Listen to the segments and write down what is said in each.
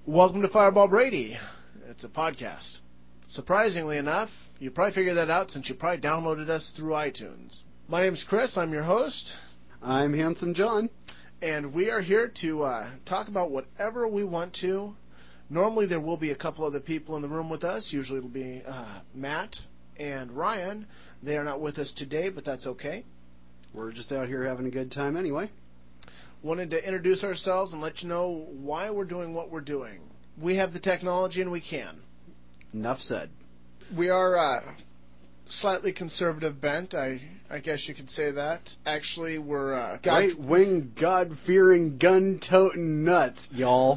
Welcome to Fireball Brady. It's a podcast. Surprisingly enough, you probably figured that out since you probably downloaded us through iTunes. My name's Chris. I'm your host. I'm Handsome John. And we are here to talk about whatever we want to. Normally there will be a couple other people in the room with us. Usually it'll be Matt and Ryan. They are not with us today, but that's okay. We're just out here having a good time anyway. Wanted to introduce ourselves and let you know why we're doing what we're doing. We have the technology and we can. Enough said. We are slightly conservative bent, I guess you could say that. Actually, we're right-wing, God-fearing, gun-toting nuts, y'all.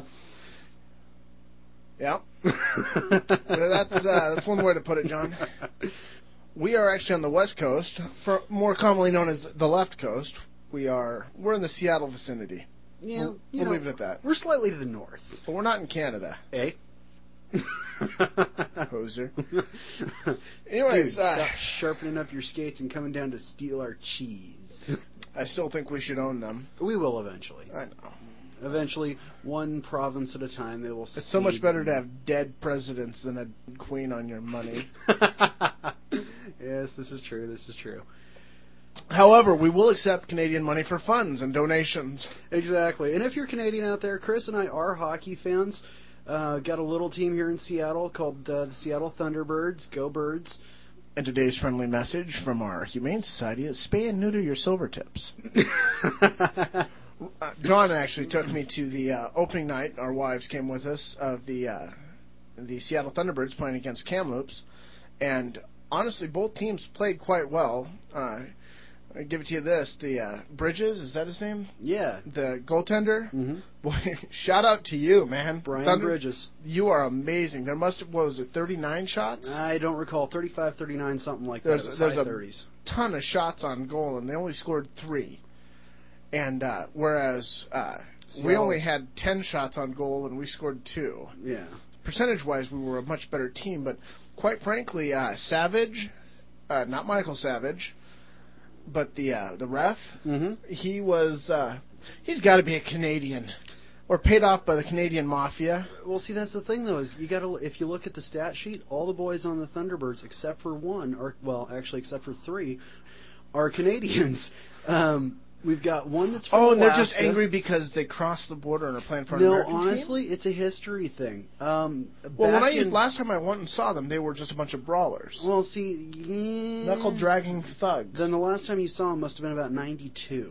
Yeah. That's one way to put it, John. We are actually on the West Coast, more commonly known as the left coast. We're in the Seattle vicinity. Yeah, we'll leave it at that. We're slightly to the north. But we're not in Canada. Eh? Poser. Anyways, dude, stop sharpening up your skates and coming down to steal our cheese. I still think we should own them. We will eventually. I know. Eventually, one province at a time, they will secede. It's so much better to have dead presidents than a queen on your money. Yes, this is true. However, we will accept Canadian money for funds and donations. Exactly. And if you're Canadian out there, Chris and I are hockey fans. Got a little team here in Seattle called the Seattle Thunderbirds. Go Birds. And today's friendly message from our Humane Society is spay and neuter your silver tips. John actually took me to the opening night. Our wives came with us of the Seattle Thunderbirds playing against Kamloops. And honestly, both teams played quite well. I give it to you this: the Bridges, is that his name? Yeah, the goaltender. Mm-hmm. Boy, shout out to you, man, Brian Bridges. You are amazing. There must have, what was it, 39 shots? I don't recall, 35, 39, something like that. There's high a 30s. Ton of shots on goal, and they only scored 3. And whereas we only had 10 shots on goal, and we scored 2. Yeah. Percentage-wise, we were a much better team, but quite frankly, Savage, not Michael Savage, but the ref, mm-hmm. He's got to be a Canadian or paid off by the Canadian mafia. Well, see, that's the thing though, is you got to, if you look at the stat sheet, all the boys on the Thunderbirds except for except for 3 are Canadians. We've got one that's from and Alaska. They're just angry because they crossed the border and are playing for an No, American honestly, team? it's a history thing. Last time I went and saw them, they were just a bunch of brawlers. Well, see, yeah, knuckle-dragging thugs. Then the last time you saw them must have been about 92.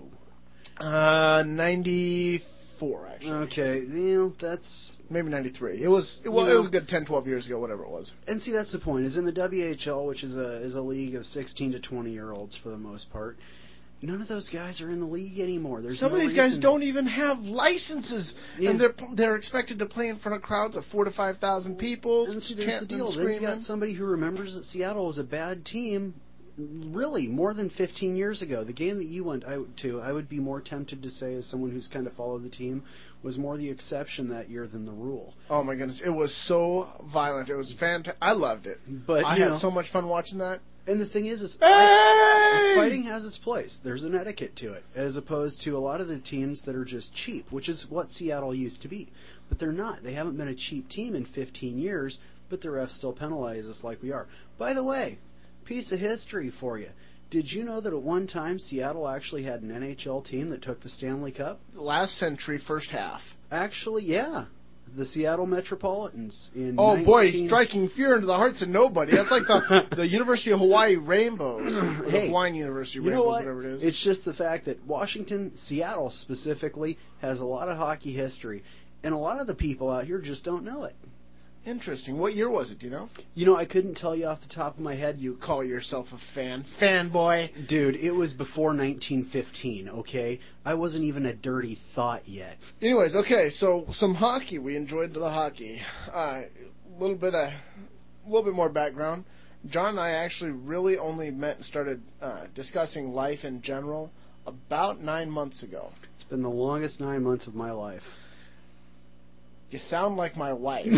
94, actually. Okay, that's... Maybe 93. It was a good 10, 12 years ago, whatever it was. And see, that's the point, is in the WHL, which is a league of 16 to 20-year-olds for the most part, none of those guys are in the league anymore. Some of these guys don't even have licenses, and they're expected to play in front of crowds of 4,000 to 5,000 people. And see, there's the deal. Then you got somebody who remembers that Seattle was a bad team, really, more than 15 years ago. The game that you went out to, I would be more tempted to say, as someone who's kind of followed the team, was more the exception that year than the rule. Oh my goodness, it was so violent. It was fantastic. I loved it. But I had so much fun watching that. And the thing is fighting has its place. There's an etiquette to it, as opposed to a lot of the teams that are just cheap, which is what Seattle used to be. But they're not. They haven't been a cheap team in 15 years, but the refs still penalize us like we are. By the way, piece of history for you. Did you know that at one time Seattle actually had an NHL team that took the Stanley Cup? Last century, first half. Actually, yeah. The Seattle Metropolitans in striking fear into the hearts of nobody. That's like the University of Hawaii Rainbows. Or the Hawaiian University Rainbows, whatever it is. It's just the fact that Seattle specifically, has a lot of hockey history. And a lot of the people out here just don't know it. Interesting. What year was it, do you know? I couldn't tell you off the top of my head. You call yourself a fan. Fanboy. Dude, it was before 1915, okay? I wasn't even a dirty thought yet. Anyways, okay, so some hockey. We enjoyed the hockey. A little bit more background. John and I actually really only met and started discussing life in general about 9 months ago. It's been the longest 9 months of my life. You sound like my wife.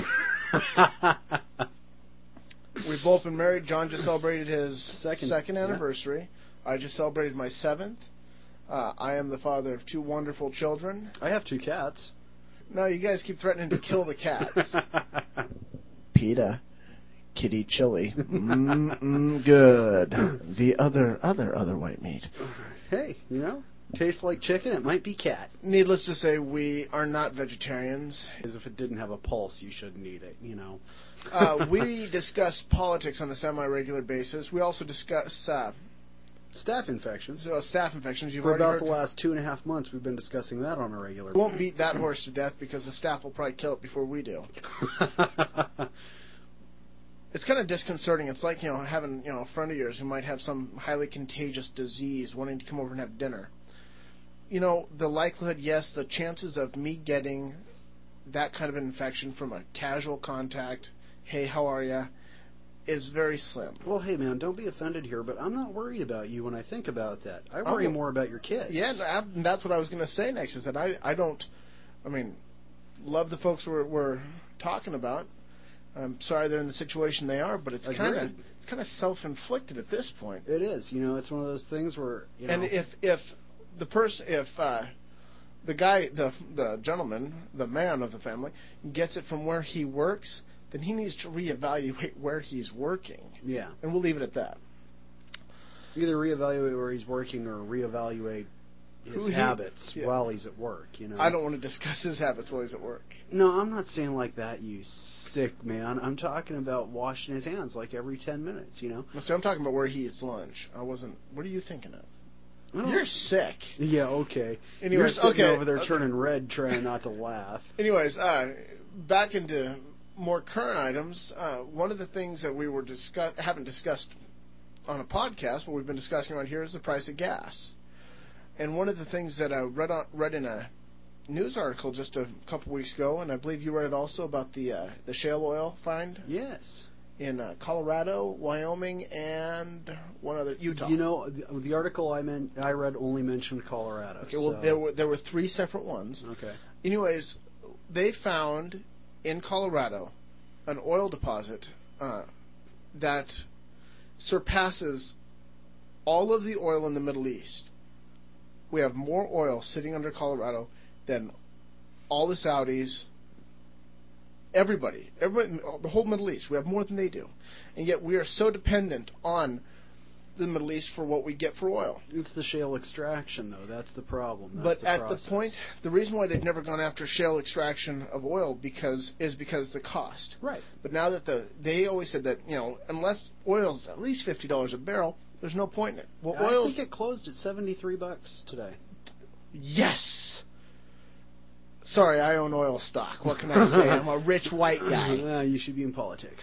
We've both been married. John just celebrated his second anniversary. Yeah. I just celebrated my 7th. I am the father of 2 wonderful children. I have 2 cats. No, you guys keep threatening to kill the cats. PETA. Kitty chili. Good. The other white meat. Hey, tastes like chicken, it might be cat. Needless to say, we are not vegetarians. As if it didn't have a pulse, you shouldn't eat it, We discuss politics on a semi-regular basis. We also discuss staph infections. Staph infections. You've For already about heard the last 2.5 months, we've been discussing that on a regular basis. We won't beat that horse to death because the staph will probably kill it before we do. It's kind of disconcerting. It's like, having, a friend of yours who might have some highly contagious disease wanting to come over and have dinner. The likelihood, yes, the chances of me getting that kind of an infection from a casual contact, hey, how are ya, is very slim. Well, hey, man, don't be offended here, but I'm not worried about you when I think about that. I worry more about your kids. Yeah, that's what I was going to say next, is that I love the folks we're talking about. I'm sorry they're in the situation they are, but it's kind of self-inflicted at this point. It is. It's one of those things where, And if the guy, the gentleman, the man of the family, gets it from where he works, then he needs to reevaluate where he's working. Yeah. And we'll leave it at that. Either reevaluate where he's working or reevaluate his habits while he's at work, I don't want to discuss his habits while he's at work. No, I'm not saying like that, you sick man. I'm talking about washing his hands like every 10 minutes, Well, see, I'm talking about where he eats lunch. What are you thinking of? You're sick. Yeah, okay. Anyways, You're sitting over there turning red trying not to laugh. Anyways, back into more current items. One of the things that we haven't discussed on a podcast, but we've been discussing around here, is the price of gas. And one of the things that I read in a news article just a couple weeks ago, and I believe you read it also, about the shale oil find. Yes. In Colorado, Wyoming, and one other, Utah. The article I read only mentioned Colorado. Okay, well, there were 3 separate ones. Okay. Anyways, they found in Colorado an oil deposit that surpasses all of the oil in the Middle East. We have more oil sitting under Colorado than all the Saudis, everybody, the whole Middle East. We have more than they do. And yet we are so dependent on the Middle East for what we get for oil. It's the shale extraction, though. That's the problem. But at the point, the reason why they've never gone after shale extraction of oil is because the cost. Right. But now that they always said that, unless oil's at least $50 a barrel, there's no point in it. Well, I think it closed at $73 today. Yes. Sorry, I own oil stock. What can I say? I'm a rich white guy. You should be in politics.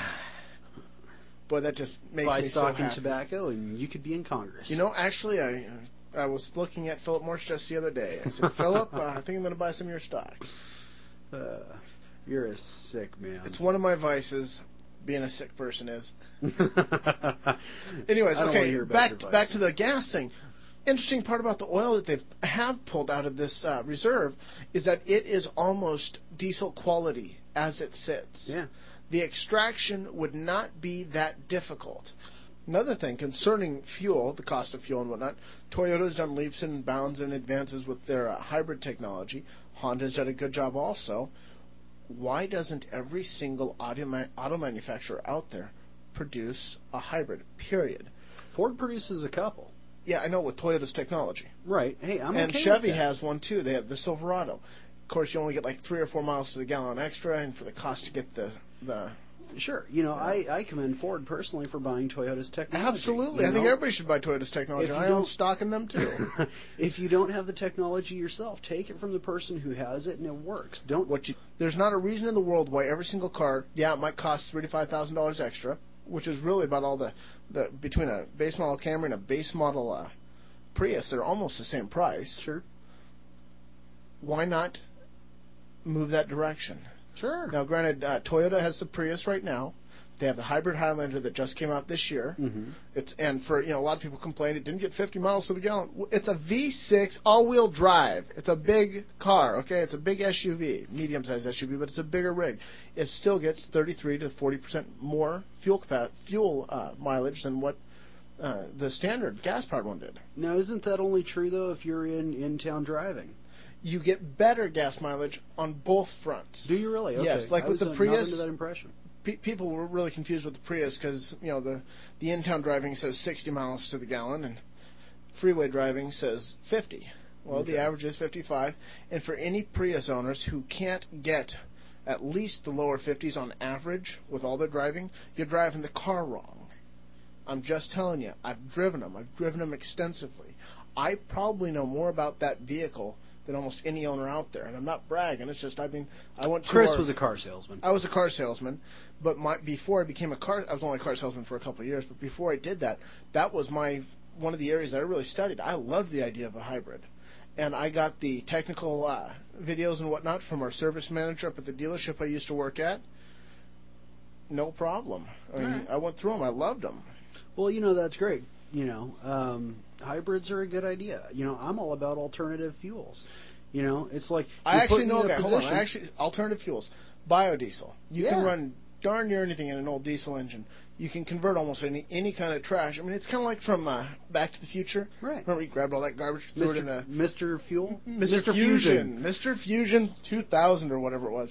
Boy, that just makes Buy me so stock happy. in tobacco, and you could be in Congress. Actually, I was looking at Philip Morris just the other day. I said, Philip, I think I'm going to buy some of your stock. You're a sick man. It's one of my vices. Being a sick person is. Anyways, okay, back to the gas thing. Interesting part about the oil that they have pulled out of this reserve is that it is almost diesel quality as it sits. Yeah. The extraction would not be that difficult. Another thing concerning fuel, the cost of fuel and whatnot, Toyota's done leaps and bounds and advances with their hybrid technology. Honda's done a good job also. Why doesn't every single auto manufacturer out there produce a hybrid, period? Ford produces a couple. Yeah, I know, with Toyota's technology. Right. Hey, I'm and okay Chevy with that. has one too. They have the Silverado. Of course, you only get like 3 or 4 miles to the gallon extra, and for the cost to get the Sure. I commend Ford personally for buying Toyota's technology. Absolutely. I think everybody should buy Toyota's technology. I own stock in them too. If you don't have the technology yourself, take it from the person who has it, and it works. There's not a reason in the world why every single car, it might cost $3,000 to $5,000 extra, which is really about all the between a base model Camry and a base model Prius, they're almost the same price. Sure. Why not move that direction? Sure. Now, granted, Toyota has the Prius right now. They have the hybrid Highlander that just came out this year. Mm-hmm. And for a lot of people complained it didn't get 50 miles to the gallon. It's a V6 all-wheel drive. It's a big car. Okay, it's a big SUV, medium-sized SUV, but it's a bigger rig. It still gets 33 to 40% more fuel mileage than what the standard gas-powered one did. Now, isn't that only true though if you're in town driving? you get better gas mileage on both fronts. Do you really? Okay. Yes, like I with was the Prius. not under that impression. People were really confused with the Prius because the in-town driving says 60 miles to the gallon and freeway driving says 50. Well, Okay. the average is 55, and for any Prius owners who can't get at least the lower 50s on average with all their driving, you're driving the car wrong. I'm just telling you, I've driven them. I've driven them extensively. I probably know more about that vehicle than almost any owner out there, and I'm not bragging. It's just I went to Chris was a car salesman. I was a car salesman, but before I became I was only a car salesman for a couple of years. But before I did that, that was one of the areas that I really studied. I loved the idea of a hybrid, and I got the technical videos and whatnot from our service manager up at the dealership I used to work at. No problem. I went through them. I loved them. Well, that's great. Hybrids are a good idea. I'm all about alternative fuels. It's like alternative fuels, biodiesel. You can run darn near anything in an old diesel engine. You can convert almost any kind of trash. I mean, it's kind of like from Back to the Future. Right. Remember he grabbed all that garbage, threw it in the Mr. Fuel, Mr. Fusion, Mr. Fusion 2000 or whatever it was.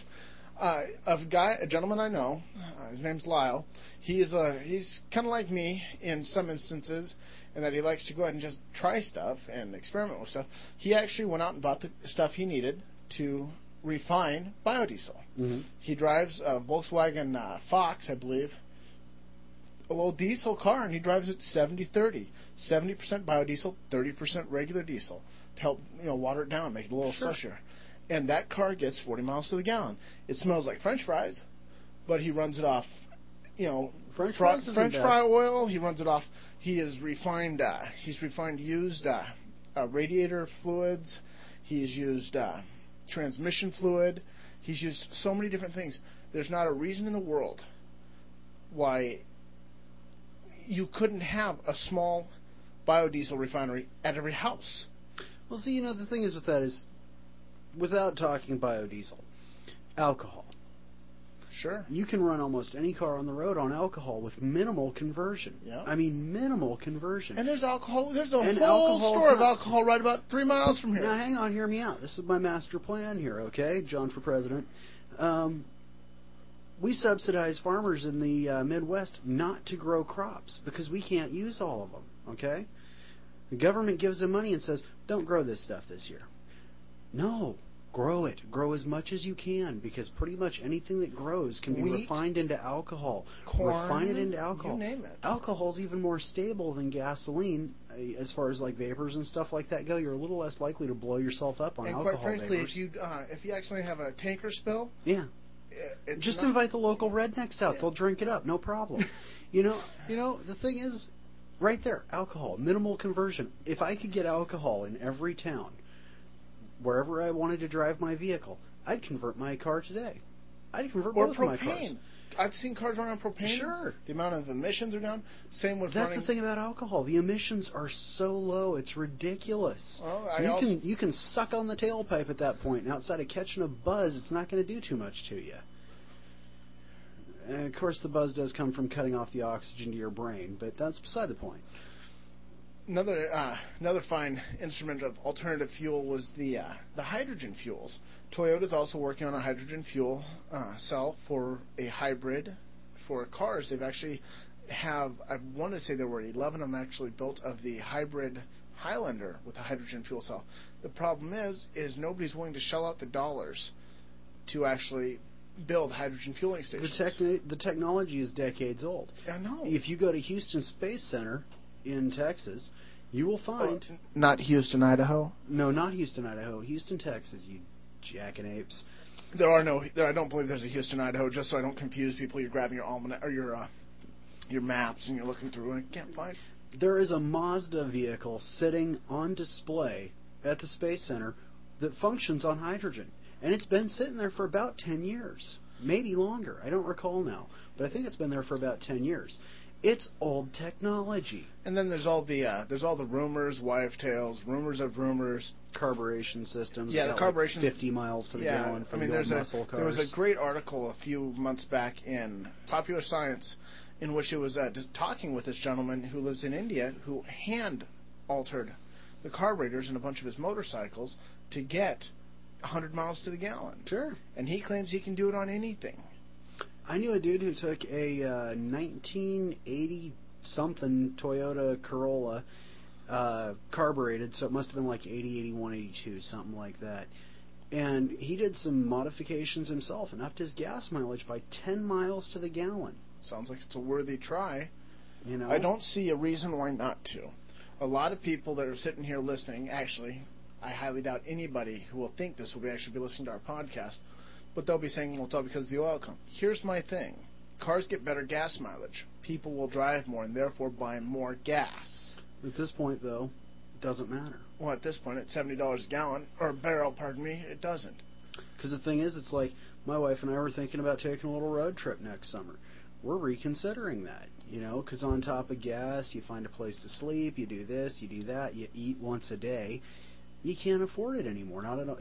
A gentleman I know, his name's Lyle. He's kind of like me in some instances, in that he likes to go ahead and just try stuff and experiment with stuff. He actually went out and bought the stuff he needed to refine biodiesel. Mm-hmm. He drives a Volkswagen Fox, I believe, a little diesel car, and he drives it 70-30. 70% biodiesel, 30% regular diesel to help water it down, make it a little slushier. And that car gets 40 miles to the gallon. It smells like French fries, but he runs it off, French fry oil. He runs it off. He has refined. He's refined used radiator fluids. He's used transmission fluid. He's used so many different things. There's not a reason in the world why you couldn't have a small biodiesel refinery at every house. Well, see, the thing is with that is, without talking biodiesel, alcohol. Sure. You can run almost any car on the road on alcohol with minimal conversion. Yeah. I mean, minimal conversion. And there's alcohol. There's a whole store of alcohol right about 3 miles from here. Now, hang on, hear me out. This is my master plan here, okay? John for president. We subsidize farmers in the Midwest not to grow crops because we can't use all of them, okay? The government gives them money and says, don't grow this stuff this year. No. Grow it. Grow as much as you can, because pretty much anything that grows can be refined into alcohol. Corn, refine it into alcohol. You name it. Alcohol's even more stable than gasoline as far as like vapors and stuff like that go. You're a little less likely to blow yourself up on alcohol. And quite frankly, vapors. if you accidentally have a tanker spill, just invite the local rednecks out. They'll drink it up, no problem. The thing is, right there, alcohol, minimal conversion. If I could get alcohol in every town, wherever I wanted to drive my vehicle, I'd convert my car today. I'd convert both of my cars. I've seen cars run on propane. Sure. The amount of emissions are down. Same with That's the thing about alcohol. The emissions are so low, it's ridiculous. Well, you can suck on the tailpipe at that point, and outside of catching a buzz, it's not going to do too much to you. And of course, the buzz does come from cutting off the oxygen to your brain, but that's beside the point. Another fine instrument of alternative fuel was the hydrogen fuels. Toyota's also working on a hydrogen fuel cell for a hybrid for cars. They've actually I want to say there were 11 of them actually built of the hybrid Highlander with a hydrogen fuel cell. The problem is nobody's willing to shell out the dollars to actually build hydrogen fueling stations. The technology is decades old. I know. If you go to Houston Space Center in Texas, you will find... not Houston, Idaho? No, not Houston, Idaho. Houston, Texas, you jackanapes. I don't believe there's a Houston, Idaho, just so I don't confuse people. You're grabbing your almanac or your maps and you're looking through and I can't find. There is a Mazda vehicle sitting on display at the Space Center that functions on hydrogen. And it's been sitting there for about 10 years. Maybe longer. I don't recall now. But I think it's been there for about 10 years. It's old technology. And then there's all the rumors, wife tales, rumors of rumors, carburation systems. Yeah, the carburation, 50 miles to the gallon for muscle cars. There was a great article a few months back in Popular Science in which it was just talking with this gentleman who lives in India who hand altered the carburetors in a bunch of his motorcycles to get 100 miles to the gallon. Sure. And he claims he can do it on anything. I knew a dude who took a 1980-something Toyota Corolla, carbureted, so it must have been like 80, 81, 82, something like that. And he did some modifications himself and upped his gas mileage by 10 miles to the gallon. Sounds like it's a worthy try. You know? I don't see a reason why not to. A lot of people that are sitting here listening, actually, I highly doubt anybody who will think this will actually be listening to our podcast, but they'll be saying, well, it's all because of the oil company. Here's my thing. Cars get better gas mileage. People will drive more and therefore buy more gas. At this point, though, it doesn't matter. Well, at this point, at $70 a gallon, or a barrel, pardon me, it doesn't. Because the thing is, it's like my wife and I were thinking about taking a little road trip next summer. We're reconsidering that, you know, because on top of gas, you find a place to sleep, you do this, you do that, you eat once a day. You can't afford it anymore. Not at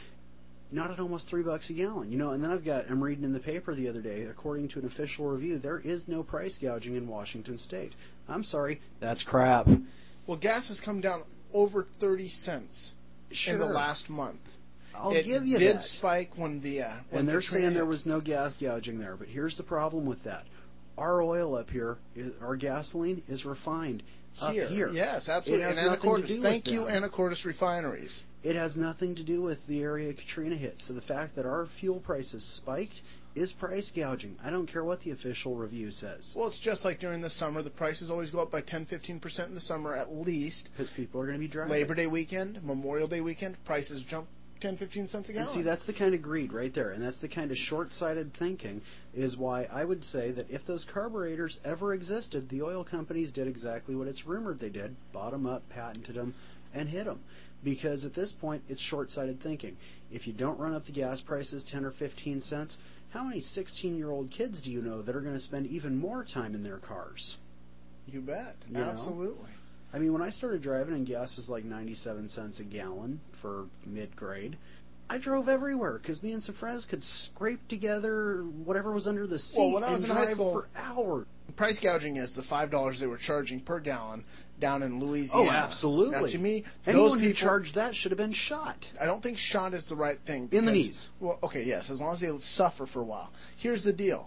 almost $3 a gallon, you know. And then I'm reading in the paper the other day, according to an official review, there is no price gouging in Washington State. I'm sorry, that's crap. Well, gas has come down over 30 cents in the last month. I'll give you that. It did spike when and they're saying there was no gas gouging there, but here's the problem with that. Our oil up here, our gasoline is refined up here. Yes, absolutely. And Anacortes. Thank you, Anacortes Refineries. It has nothing to do with the area Katrina hit. So the fact that our fuel prices spiked is price gouging. I don't care what the official review says. Well, it's just like during the summer. The prices always go up by 10-15% in the summer at least. Because people are going to be driving. Labor Day weekend, Memorial Day weekend, prices jump 10-15 cents a gallon. And see, that's the kind of greed right there, and that's the kind of short-sighted thinking is why I would say that if those carburetors ever existed, the oil companies did exactly what it's rumored they did, bought them up, patented them, and hid them. Because at this point, it's short-sighted thinking. If you don't run up the gas prices 10 or 15 cents, how many 16-year-old kids do you know that are going to spend even more time in their cars? You bet. You know? Absolutely. I mean, when I started driving and gas was like 97 cents a gallon for mid-grade, I drove everywhere because me and some friends could scrape together whatever was under the seat when I was and in high drive school, for hours. Price gouging is the $5 they were charging per gallon down in Louisiana. Oh, absolutely. Now, to me, anyone who charged that should have been shot. I don't think shot is the right thing. In the knees. Well, okay, yes, as long as they suffer for a while. Here's the deal.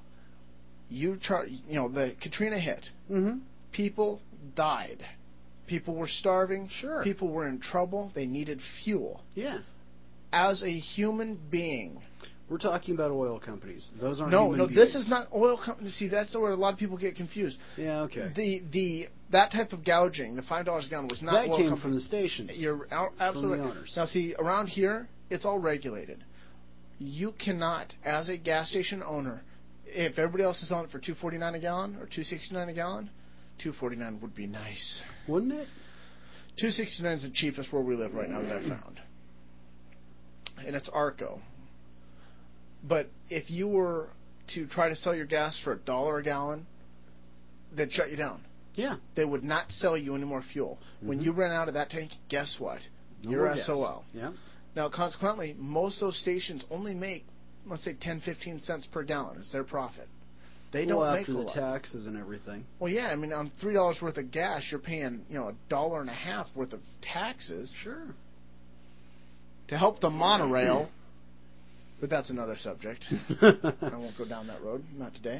The Katrina hit. Mm-hmm. People died. People were starving. Sure. People were in trouble. They needed fuel. Yeah. As a human being. We're talking about oil companies. Those aren't human beings. This is not oil companies. See, that's where a lot of people get confused. Yeah, okay. That type of gouging, the $5 a gallon, was not oil companies. That came from the stations. You're absolutely from the owners. Now, see, around here, it's all regulated. You cannot, as a gas station owner, if everybody else is on it for $2.49 a gallon or $2.69 a gallon, $2.49 would be nice. Wouldn't it? $2.69 is the cheapest where we live right now that I've found. And it's ARCO. But if you were to try to sell your gas for $1 a gallon, they'd shut you down. Yeah. They would not sell you any more fuel. Mm-hmm. When you run out of that tank, guess what? You're SOL. Yeah. Now, consequently, most of those stations only make, let's say, 10-15 cents per gallon. It's their profit. They don't make a lot. After the taxes and everything. Well, yeah. I mean, on $3 worth of gas, you're paying $1.50 worth of taxes. Sure. To help the monorail, but that's another subject. I won't go down that road. Not today.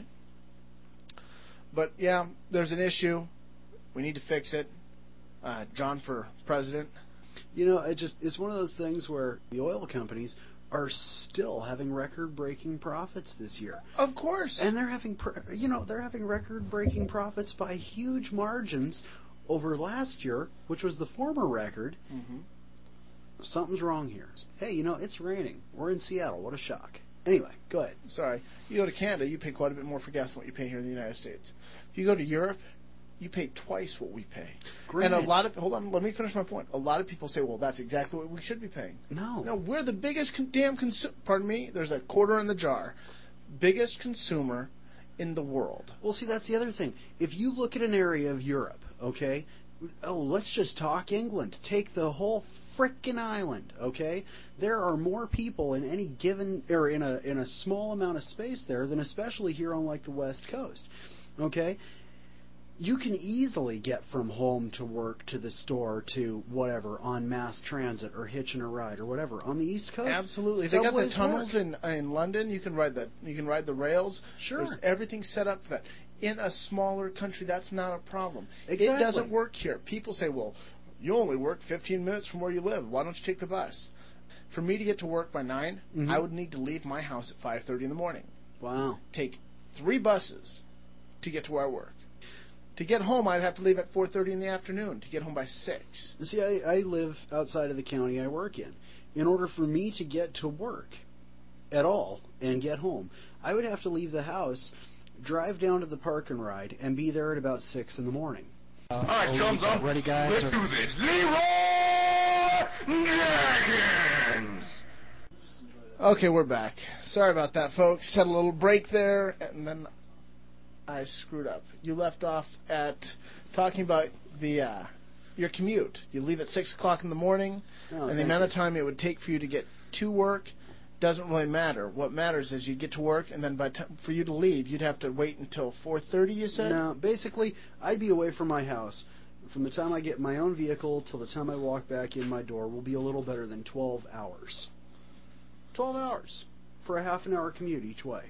But yeah, there's an issue. We need to fix it. John for president. It's one of those things where the oil companies are still having record-breaking profits this year. Of course. And they're having record-breaking profits by huge margins over last year, which was the former record. Mm-hmm. Something's wrong here. Hey, it's raining. We're in Seattle. What a shock. Anyway, go ahead. Sorry. You go to Canada, you pay quite a bit more for gas than what you pay here in the United States. If you go to Europe, you pay twice what we pay. Great. And hold on, let me finish my point. A lot of people say, well, that's exactly what we should be paying. No. No, we're the biggest pardon me, there's a quarter in the jar. Biggest consumer in the world. Well, see, that's the other thing. If you look at an area of Europe, okay, let's just talk England. Take the whole frickin' island, okay? There are more people in any given, or in a small amount of space there than especially here on, like, the West Coast, okay? You can easily get from home to work to the store to whatever on mass transit or hitching a ride or whatever on the East Coast. Absolutely, they got the tunnels in London. You can ride the rails. Sure, there's everything set up for that. In a smaller country, that's not a problem. Exactly. It doesn't work here. People say, well, you only work 15 minutes from where you live. Why don't you take the bus? For me to get to work by 9, I would need to leave my house at 5:30 in the morning. Wow. Take 3 buses to get to where I work. To get home, I'd have to leave at 4:30 in the afternoon to get home by 6. See, I live outside of the county I work in. In order for me to get to work at all and get home, I would have to leave the house, drive down to the park and ride, and be there at about 6 in the morning. All right, thumbs up. Ready, guys? Let's do this. Leroy Jenkins! Okay, we're back. Sorry about that, folks. Had a little break there, and then I screwed up. You left off at talking about your commute. You leave at 6 o'clock in the morning, and the amount of time it would take for you to get to work doesn't really matter. What matters is you get to work, and then for you to leave, you'd have to wait until 4:30, you said? No, basically, I'd be away from my house. From the time I get my own vehicle till the time I walk back in my door will be a little better than 12 hours. 12 hours for a half an hour commute each way.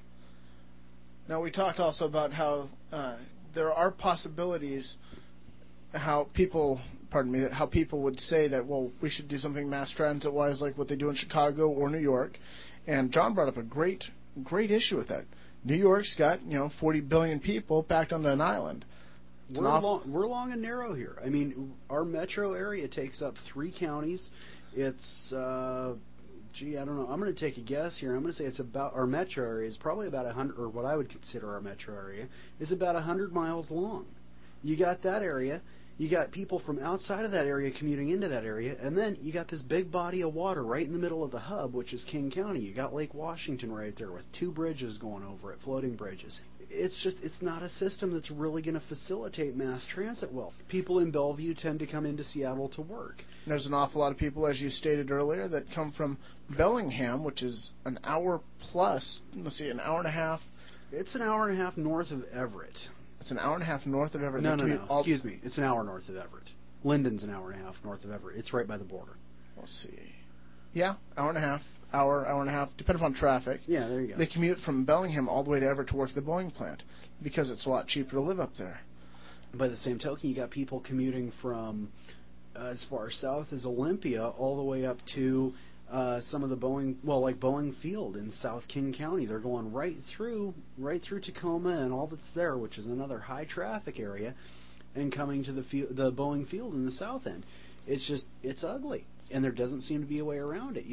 Now, we talked also about how there are possibilities how people would say that, well, we should do something mass transit-wise like what they do in Chicago or New York. And John brought up a great issue with that. New York's got, 40 billion people packed onto an island. We're long and narrow here. I mean, our metro area takes up 3 counties. It's, I don't know. I'm going to take a guess here. I'm going to say it's about, our metro area is probably about 100, or what I would consider our metro area, is about 100 miles long. You got that area. You got people from outside of that area commuting into that area, and then you got this big body of water right in the middle of the hub, which is King County. You got Lake Washington right there with 2 bridges going over it, floating bridges. It's not a system that's really going to facilitate mass transit well. People in Bellevue tend to come into Seattle to work. There's an awful lot of people, as you stated earlier, that come from Bellingham, which is an hour plus, an hour and a half. It's an hour and a half north of Everett. It's an hour and a half north of Everett. No. Excuse me. It's an hour north of Everett. Linden's an hour and a half north of Everett. It's right by the border. Let's see. Yeah, hour and a half, hour and a half, depending on traffic. Yeah, there you go. They commute from Bellingham all the way to Everett to work at the Boeing plant because it's a lot cheaper to live up there. By the same token, you got people commuting from as far south as Olympia all the way up to some of the like Boeing Field in South King County. They're going right through Tacoma and all that's there, which is another high traffic area, and coming to the Boeing Field in the south end. It's ugly, and there doesn't seem to be a way around it.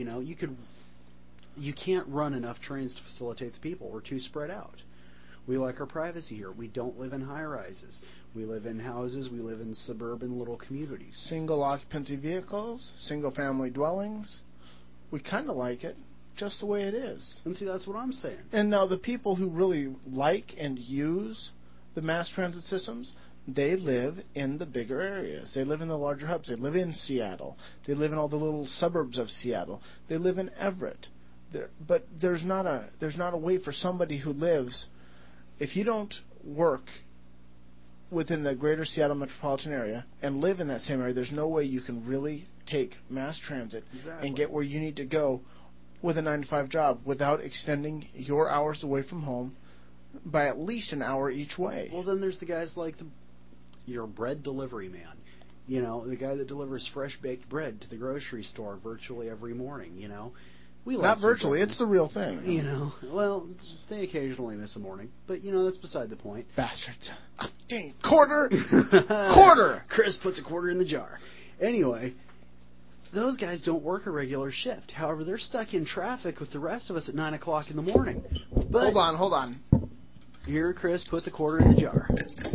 You can't run enough trains to facilitate the people. We're too spread out. We like our privacy here. We don't live in high-rises. We live in houses. We live in suburban little communities. Single occupancy vehicles, single-family dwellings. We kind of like it just the way it is. And see, that's what I'm saying. And now the people who really like and use the mass transit systems, they live in the bigger areas. They live in the larger hubs. They live in Seattle. They live in all the little suburbs of Seattle. They live in Everett. But there's not a way for somebody who lives, if you don't work within the greater Seattle metropolitan area and live in that same area, there's no way you can really take mass transit and get where you need to go with a 9-to-5 job without extending your hours away from home by at least an hour each way. Well, then there's the guys like your bread delivery man. The guy that delivers fresh baked bread to the grocery store virtually every morning, Not virtually, it's the real thing. Well, they occasionally miss a morning, but that's beside the point. Bastards. Oh, dang, quarter! Quarter! Chris puts a quarter in the jar. Anyway, those guys don't work a regular shift. However, they're stuck in traffic with the rest of us at 9 o'clock in the morning. But Hold on. Here, Chris, put the quarter in the jar.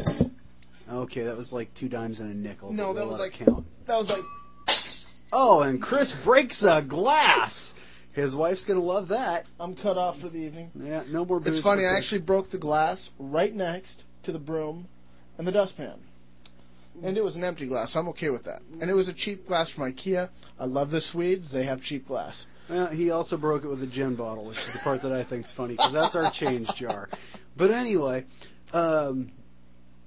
Okay, that was like 2 dimes and a nickel. No, that was like... Oh, and Chris breaks a glass! His wife's going to love that. I'm cut off for the evening. Yeah, no more booze. It's funny, I actually broke the glass right next to the broom and the dustpan. And it was an empty glass, so I'm okay with that. And it was a cheap glass from IKEA. I love the Swedes. They have cheap glass. He also broke it with a gin bottle, which is the part that I think is funny, because that's our change jar. But anyway,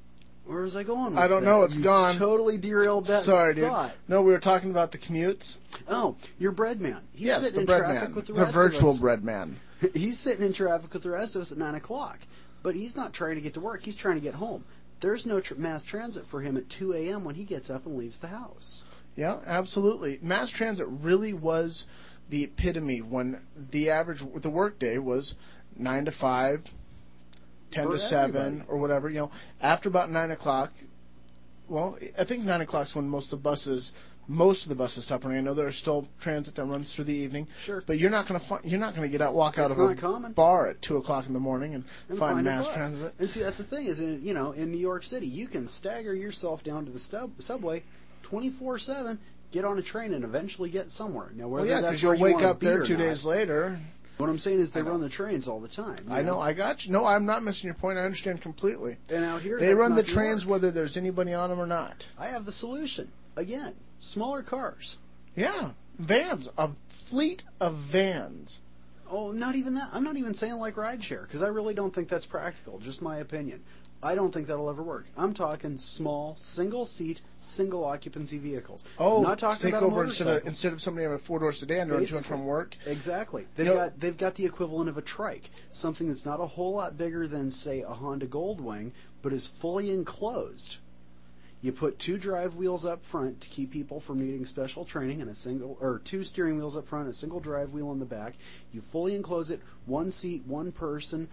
Where was I going with I don't that? know. It's You gone. Totally derailed that Sorry, dude. thought. No, we were talking about the commutes. Oh, your bread man. He's Yes, sitting the in bread traffic man. with the The rest virtual of us. bread man. He's sitting in traffic with the rest of us at 9 o'clock. But he's not trying to get to work. He's trying to get home. There's no mass transit for him at 2 a.m. when he gets up and leaves the house. Yeah, absolutely. Mass transit really was the epitome when the workday was 9 to 5, 10 For to 7, everybody. or whatever. After about 9 o'clock, well, I think 9 o'clock is when most of the buses stop running. I know there are still transit that runs through the evening. Sure. But you're not going to walk out It's of not a common. bar at 2 o'clock in the morning and find a mass bus. transit. And see, that's the thing is, in New York City, you can stagger yourself down to the subway 24/7, get on a train, and eventually get somewhere. Now, Well, whether yeah, that's because where you'll you wake wanna up be there or 2 not. days later. What I'm saying is they I know. run the trains all the time. I know, I got you. No, I'm not missing your point. I understand completely. And out here, They that's run not the New trains York. whether there's anybody on them or not. I have the solution. Again, smaller cars. Yeah, vans, a fleet of vans. Oh, not even that. I'm not even saying like rideshare, because I really don't think that's practical. Just my opinion. I don't think that'll ever work. I'm talking small, single-seat, single-occupancy vehicles. Oh, I'm not talking take about over a motorcycle. instead of somebody having a four-door sedan to run to and from work. Exactly. You They've got the equivalent of a trike, something that's not a whole lot bigger than, say, a Honda Goldwing, but is fully enclosed. You put 2 drive wheels up front to keep people from needing special training, and 2 steering wheels up front, a single drive wheel in the back. You fully enclose it, 1 seat, 1 person,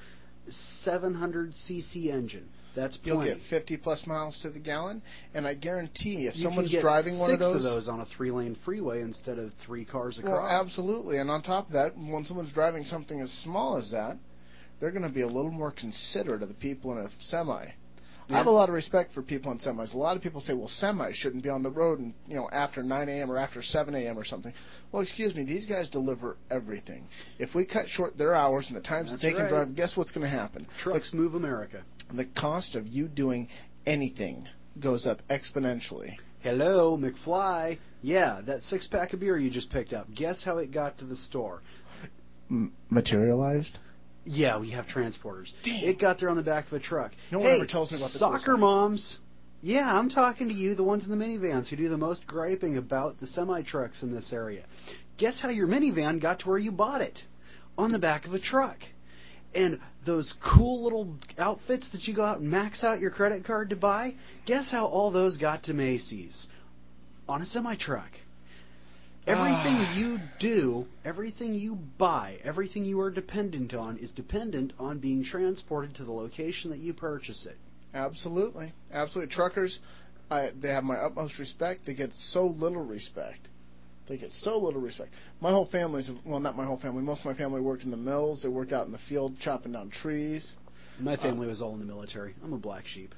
700cc engine. That's plenty. You'll get 50 plus miles to the gallon, and I guarantee if You someone's can get driving one of 6 those on a 3-lane freeway instead of 3 cars across. Well, absolutely. And on top of that, when someone's driving something as small as that, they're going to be a little more considerate of the people in a semi. I have a lot of respect for people in semis. A lot of people say, well, semis shouldn't be on the road and, after 9 a.m. or after 7 a.m. or something. Well, excuse me, these guys deliver everything. If we cut short their hours and the times that they can drive, guess what's going to happen? Trucks move America. The cost of you doing anything goes up exponentially. Hello, McFly. Yeah, that 6-pack of beer you just picked up. Guess how it got to the store? Materialized? Yeah, we have transporters. Damn. It got there on the back of a truck. No one ever tells me about this. Soccer moms. Yeah, I'm talking to you, the ones in the minivans who do the most griping about the semi-trucks in this area. Guess how your minivan got to where you bought it? On the back of a truck. And those cool little outfits that you go out and max out your credit card to buy, guess how all those got to Macy's? On a semi-truck. Everything you do, everything you buy, everything you are dependent on is dependent on being transported to the location that you purchase it. Absolutely. Absolutely. Truckers, they have my utmost respect. They get so little respect. My whole family's, well, not my whole family. Most of my family worked in the mills. They worked out in the field chopping down trees. My family was all in the military. I'm a black sheep.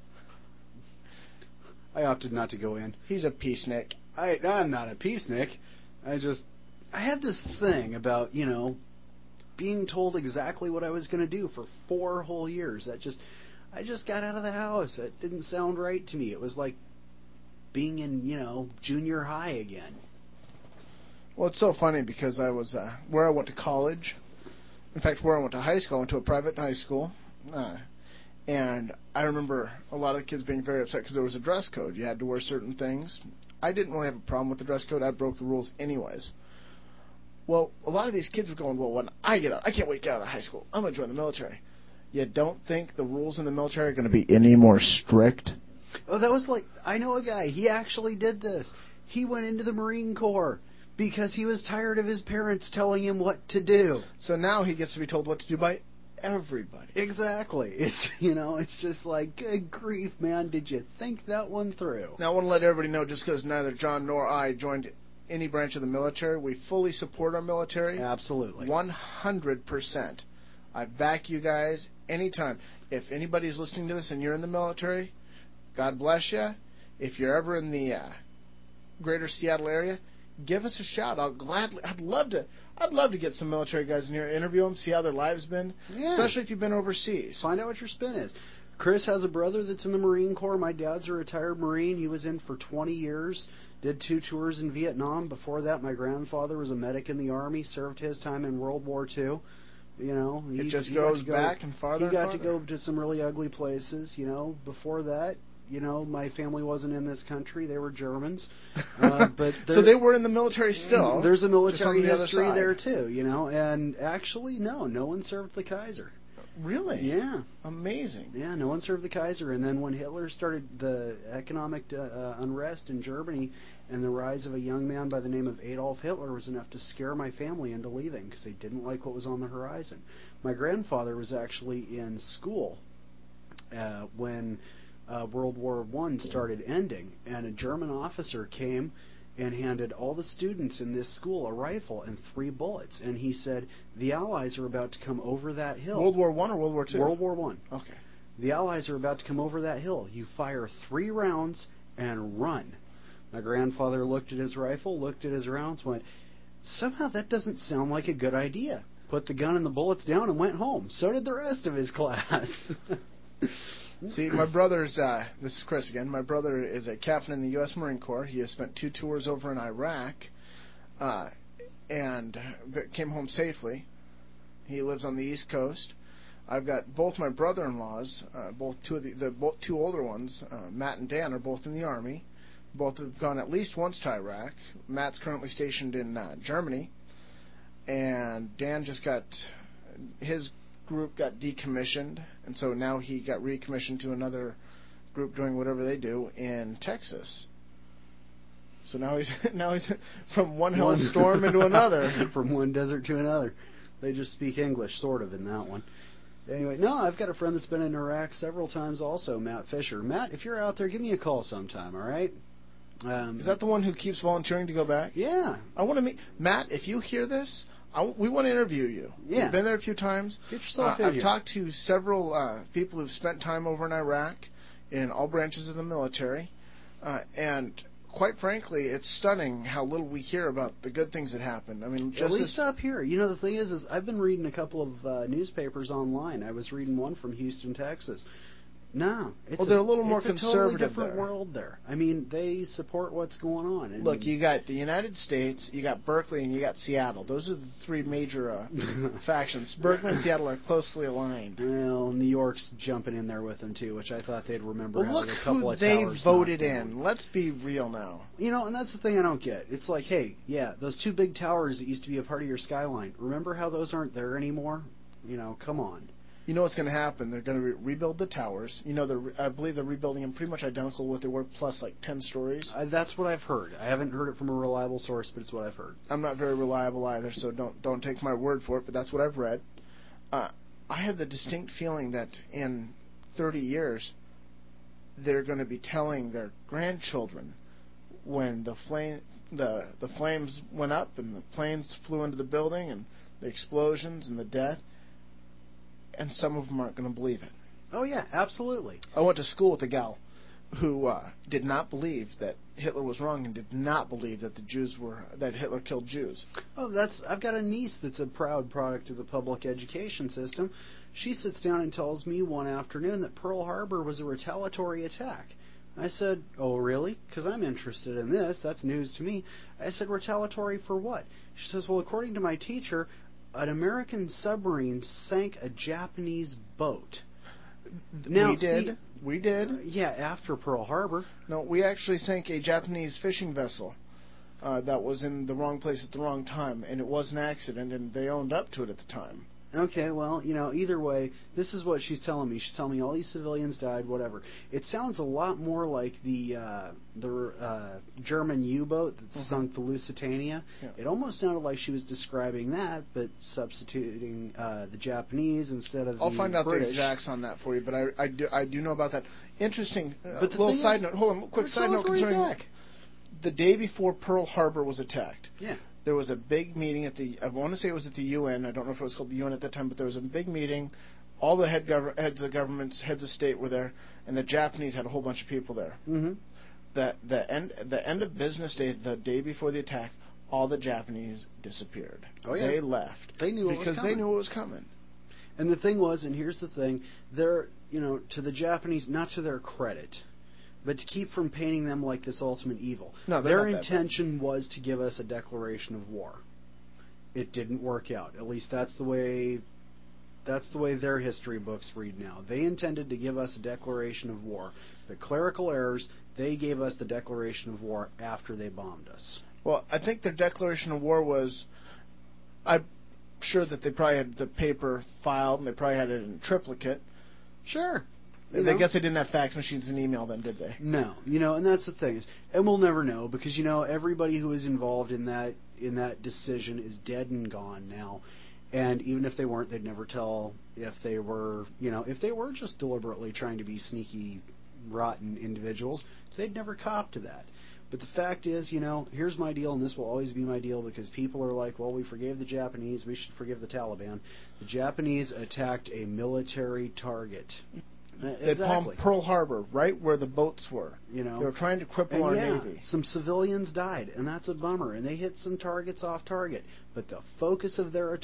I opted not to go in. He's a peacenik. I'm not a peacenik. I had this thing about, being told exactly what I was going to do for 4 whole years. I just got out of the house. It didn't sound right to me. It was like being in, junior high again. Well, it's so funny because I was, where I went to college, in fact, where I went to high school, I went to a private high school, and I remember a lot of the kids being very upset because there was a dress code. You had to wear certain things. I didn't really have a problem with the dress code. I broke the rules anyways. Well, a lot of these kids were going, well, when I get out, I can't wait to get out of high school. I'm going to join the military. You don't think the rules in the military are going to be any more strict? Oh, that was I know a guy. He actually did this. He went into the Marine Corps because he was tired of his parents telling him what to do. So now he gets to be told what to do by everybody. Exactly. It's, it's just like, good grief, man, did you think that one through? Now, I want to let everybody know, just because neither John nor I joined any branch of the military, we fully support our military. Absolutely. 100%. I back you guys anytime. If anybody's listening to this and you're in the military, God bless you. If you're ever in the greater Seattle area, give us a shout. I'd love to get some military guys in here, interview them, see how their lives been, especially if you've been overseas. Find out what your spin is. Chris has a brother that's in the Marine Corps. My dad's a retired Marine. He was in for 20 years, did 2 tours in Vietnam. Before that, my grandfather was a medic in the Army, served his time in World War II. You know, It just goes back and farther. He got and to farther. go to some really ugly places. You know, before that, you know, my family wasn't in this country; they were Germans. But So they were in the military still. There's a just on military the other history side. there too. You know, and actually, no one served the Kaiser. Really? Yeah. Amazing. Yeah, no one served the Kaiser. And then when Hitler started the economic unrest in Germany, and the rise of a young man by the name of Adolf Hitler was enough to scare my family into leaving because they didn't like what was on the horizon. My grandfather was actually in school when World War I started ending, and a German officer came and handed all the students in this school a rifle and 3 bullets. And he said, the Allies are about to come over that hill. World War I or World War II? World War I. Okay. The Allies are about to come over that hill. You fire 3 rounds and run. My grandfather looked at his rifle, looked at his rounds, went, somehow that doesn't sound like a good idea. Put the gun and the bullets down and went home. So did the rest of his class. See, my brother's, this is Chris again, my brother is a captain in the U.S. Marine Corps. He has spent 2 tours over in Iraq and came home safely. He lives on the East Coast. I've got both my brother-in-laws, both two older ones, Matt and Dan, are both in the Army. Both have gone at least once to Iraq. Matt's currently stationed in Germany, and Dan just got his group got decommissioned, and so now he got recommissioned to another group doing whatever they do in Texas. So now he's from one hellstorm into another. From one desert to another. They just speak English, sort of, in that one. Anyway, no, I've got a friend that's been in Iraq several times also, Matt Fisher. Matt, if you're out there, give me a call sometime, all right? Is that the one who keeps volunteering to go back? Yeah. I want to meet Matt. If you hear this, we want to interview you. Yeah. You've been there a few times. Get yourself in I've here. talked to several people who've spent time over in Iraq in all branches of the military, and quite frankly, it's stunning how little we hear about the good things that happen. I mean, just at least up here. You know, the thing is I've been reading a couple of newspapers online. I was reading one from Houston, Texas. No, they're a little more it's a conservative totally different there. world there. I mean, they support what's going on. And Look, you got the United States, you got Berkeley, and you got Seattle. Those are the 3 major factions. Berkeley and Seattle are closely aligned. Well, New York's jumping in there with them too, which I thought they'd remember. Well, having look a couple who of they towers voted knocked down. in. Let's be real now. You know, and that's the thing I don't get. It's like, hey, yeah, those 2 big towers that used to be a part of your skyline. Remember how those aren't there anymore? You know, come on. You know what's going to happen? They're going to rebuild the towers. You know, I believe they're rebuilding them pretty much identical to what they were, plus like 10 stories. That's what I've heard. I haven't heard it from a reliable source, but it's what I've heard. I'm not very reliable either, so don't take my word for it, but that's what I've read. I have the distinct feeling that in 30 years, they're going to be telling their grandchildren when the flames went up and the planes flew into the building and the explosions and the death, and some of them aren't going to believe it. Oh, yeah, absolutely. I went to school with a gal who did not believe that Hitler was wrong and did not believe that that Hitler killed Jews. Oh, I've got a niece that's a proud product of the public education system. She sits down and tells me one afternoon that Pearl Harbor was a retaliatory attack. I said, oh, really? Because I'm interested in this. That's news to me. I said, retaliatory for what? She says, well, according to my teacher, an American submarine sank a Japanese boat. Now, We did. Yeah, after Pearl Harbor. No, we actually sank a Japanese fishing vessel that was in the wrong place at the wrong time, and it was an accident, and they owned up to it at the time. Okay, well, you know, either way, this is what she's telling me. She's telling me all these civilians died, whatever. It sounds a lot more like the German U-boat that sunk the Lusitania. Yeah. It almost sounded like she was describing that, but substituting the Japanese instead of the British. I'll find out the exacts on that for you, but I do know about that. Interesting. But the little thing side is, note. Hold on, quick side note concerning attack. the day before Pearl Harbor was attacked. Yeah. There was a big meeting I want to say it was at the UN. I don't know if it was called the UN at that time, but there was a big meeting. All the heads of governments, heads of state were there, and the Japanese had a whole bunch of people there. Mm-hmm. The end of business day, the day before the attack, all the Japanese disappeared. Oh, yeah. They left. They knew it was because coming. they knew it was coming. And the thing was, and here's the thing, they're, you know, to the Japanese, not to their credit, but to keep from painting them like this ultimate evil. No, they're their not that intention was to give us a declaration of war. It didn't work out. At least that's the way That's the way their history books read now. They intended to give us a declaration of war, but clerical errors, they gave us the declaration of war after they bombed us. Well, I think their declaration of war was, I'm sure that they probably had the paper filed and they probably had it in triplicate. Sure. I guess they didn't have fax machines and email then, did they? No. And that's the thing. And we'll never know because, everybody who was involved in that decision is dead and gone now. And even if they weren't, they'd never tell if they were, if they were just deliberately trying to be sneaky, rotten individuals, they'd never cop to that. But the fact is, here's my deal, and this will always be my deal because people are like, well, we forgave the Japanese, we should forgive the Taliban. The Japanese attacked a military target. They bombed Pearl Harbor, right where the boats were. They were trying to cripple our Navy. Some civilians died, and that's a bummer. And they hit some targets off target. But the focus of their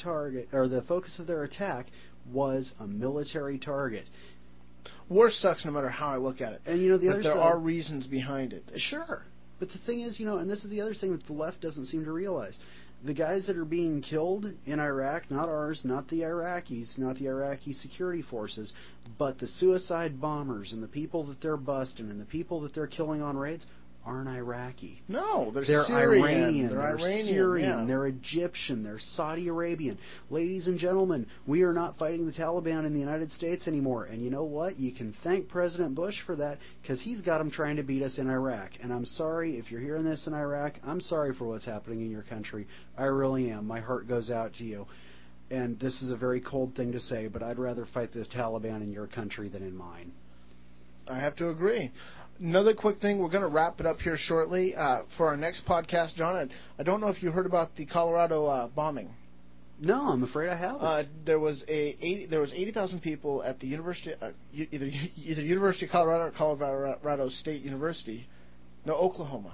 attack was a military target. War sucks no matter how I look at it. And there are reasons behind it. Sure. But the thing is, and this is the other thing that the left doesn't seem to realize. The guys that are being killed in Iraq, not ours, not the Iraqis, not the Iraqi security forces, but the suicide bombers and the people that they're busting and the people that they're killing on raids aren't Iraqi. No, they're Syrian. Iranian. They're Syrian. Yeah. They're Egyptian. They're Saudi Arabian. Ladies and gentlemen, we are not fighting the Taliban in the United States anymore. And you know what? You can thank President Bush for that because he's got them trying to beat us in Iraq. And I'm sorry if you're hearing this in Iraq. I'm sorry for what's happening in your country. I really am. My heart goes out to you. And this is a very cold thing to say, but I'd rather fight the Taliban in your country than in mine. I have to agree. Another quick thing, we're going to wrap it up here shortly. For our next podcast, John, I don't know if you heard about the Colorado bombing. No, I'm afraid I haven't. There was 80,000 people at the University, either University of Colorado or Colorado State University. No, Oklahoma.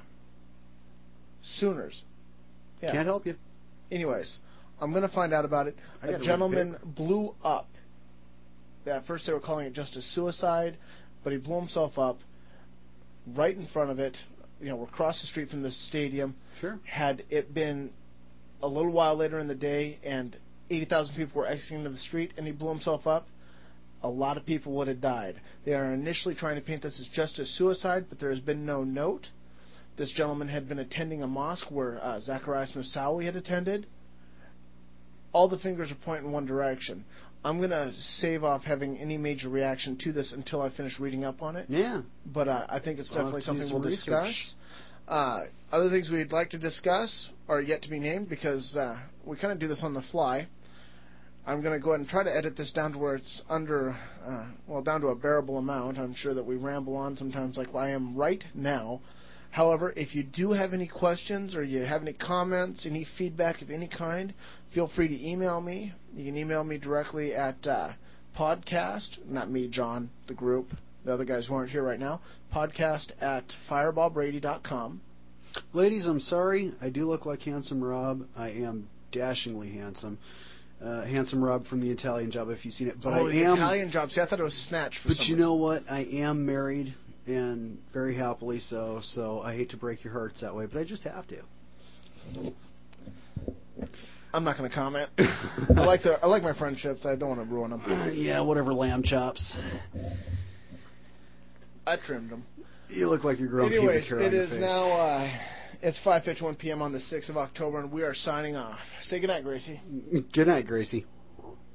Sooners. Yeah. Can't help you. Anyways, I'm going to find out about it. A gentleman blew up. At first they were calling it just a suicide, but he blew himself up right in front of it. We're across the street from the stadium. Sure. Had it been a little while later in the day and 80,000 people were exiting into the street and he blew himself up, a lot of people would have died. They are initially trying to paint this as just a suicide, but there has been no note. This gentleman had been attending a mosque where Zacharias Moussaoui had attended. All the fingers are pointing in one direction. I'm going to save off having any major reaction to this until I finish reading up on it. Yeah. But I think it's definitely something we'll discuss. Other things we'd like to discuss are yet to be named because we kind of do this on the fly. I'm going to go ahead and try to edit this down to where it's down to a bearable amount. I'm sure that we ramble on sometimes like I am right now. However, if you do have any questions or you have any comments, any feedback of any kind, feel free to email me. You can email me directly at podcast, not me, John, the group, the other guys who aren't here right now, podcast@fireballbrady.com. Ladies, I'm sorry. I do look like Handsome Rob. I am dashingly handsome. Handsome Rob from the Italian Job, if you've seen it. But the Italian Job. See, I thought it was Snatch for some But you know what? I am married, and very happily so. So I hate to break your hearts that way, but I just have to. I'm not going to comment. I like my friendships. I don't want to ruin them. Yeah, whatever, lamb chops. I trimmed them. You look like you're growing pubic hair on your face. It is now. It's 5:51 p.m. on the 6th of October, and we are signing off. Say goodnight, Gracie. Good night, Gracie.